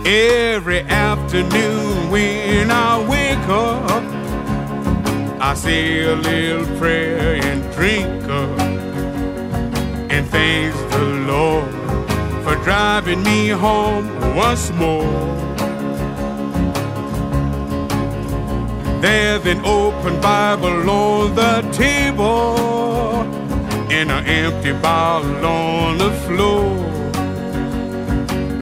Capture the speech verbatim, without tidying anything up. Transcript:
Every afternoon when I wake up, I say a little prayer and drink up, and thanks the Lord for driving me home once more. There's an open Bible on the table and an empty bottle on the floor.